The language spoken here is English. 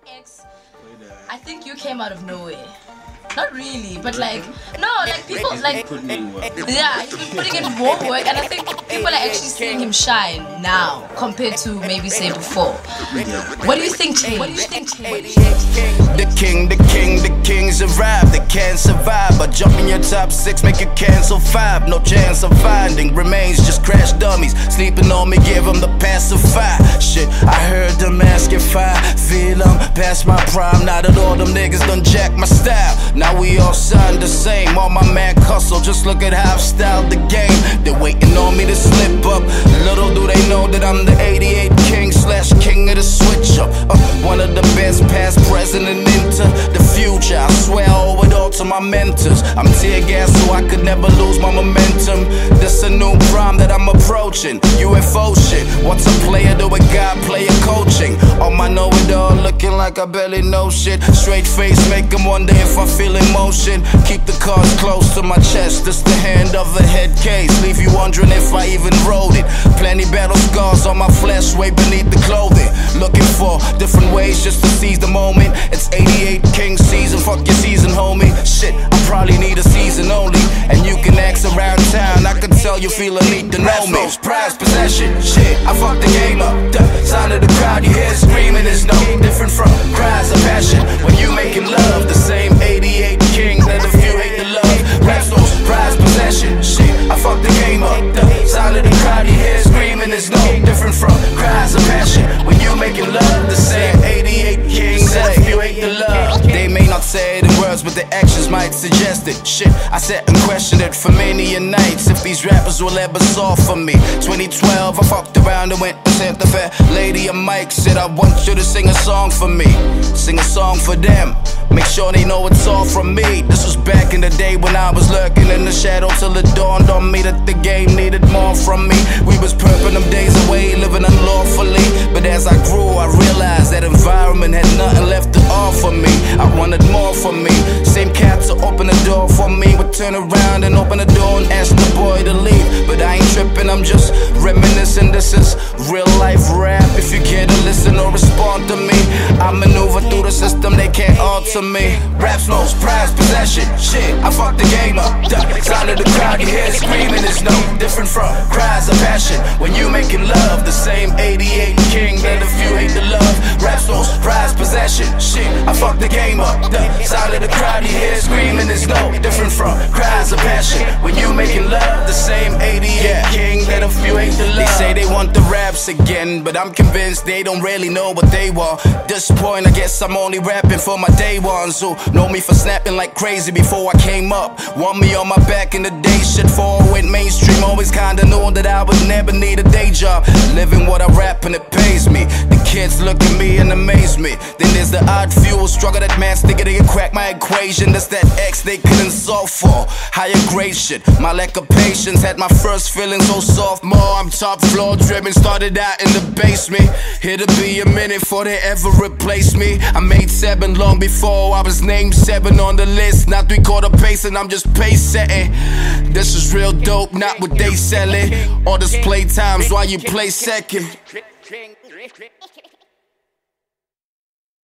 X, I think you came out of nowhere. Not really, but like, no, like people like, yeah, he's been putting in more work, and I think people are actually seeing him shine now compared to maybe say before. What do you think changed? The kings arrive, they can't survive. But jump in your top 6, make you cancel 5. No chance of finding remains, just crash dummies. Sleeping on me, give them the pacify. Shit, I heard them ask if I feel them past my prime. Now that all them niggas done jack my style. Now we all sound the same, all my man hustle. Just look at how I've styled the game. They're waiting on me to slip up. Little do they know that I'm the 88 king / king of the switch up. One of the best past, present, and into the future. I swear I owe it all to my mentors. I'm tear gas so I could never lose my momentum. This a new prime that I'm approaching. UFO shit, what's a player to a guy player coaching? On my know-it-all, looking like I barely know shit. Straight face, make them wonder if I feel emotion. Keep the cards close to my chest, this the hand of a head case. Leave you wondering if I even wrote it. Plenty battle scars on my flesh, way beneath the clothing. Looking for different ways just to seize the moment. It's 88 King season, fuck your season, homie. Shit, I probably need a season only. And you can ask around town, I can tell you feel a need to know me. Prize possession, shit, I fucked the game up. The sound of the crowd you hear screaming is no different from cries of passion. When you making love, the same 88 King that a few hate to love. Raps those prize possession, shit, I fucked the game up. The sound of the crowd you hear screaming is no different from cries of passion. When you making love, the same 88 Kings that a few hate to love. They may not say it in words, but their actions might suggest it. Shit, I sat and questioned it for many a nights. If these rappers will ever solve for me. 2012, I fucked around and went and sent the fair lady a mic. Said I want you to sing a song for me, sing a song for them. Make sure they know it's all from me. This was back in the day when I was lurking in the shadow till it dawned on me that the game needed more from me. We was perping them days away, living unlawfully. But as I grew, I realized that environment had nothing left to offer me. I wanted more from me. Same cats to open the door for me would turn around and open the door and ask the boy to leave. But I ain't tripping, I'm just reminiscing. This is real life rap. If you care to listen or respond to me, I maneuver through the system, they can't alter me. Rap's most prized possession, shit, I fucked the game up. The sound of the crowd you hear screaming is no different from cries of passion. When you making love, the same 88 King that a few hate to love. Rap's most prized possession, shit, I fucked the game up. The sound of the crowd you hear screaming is no different from cries of passion. When you making love, the same 88 King that a few hate to love. They say they want the raps again, but I'm convinced they don't really know what they want. At this point, I guess I'm only rapping for my day ones who know me for snapping like crazy before I came up. Want me on my back in the day, shit for went mainstream. Always kinda knew that I would never need a day job. Living what I rap and it pays me. The kids look at me and amaze me. Then there's the odd few struggle that man thinking they can crack my equation. That's that X they couldn't solve for. Higher grade shit, my lack of patience had my first feeling so sophomore. I'm top floor driven, started out in the basement. Here to be a minute before they ever replace me. I made 7 long before I was named 7 on the list. Now 3/4 pace and I'm just pace setting. This is real dope, not what they selling. All this play times while you play second.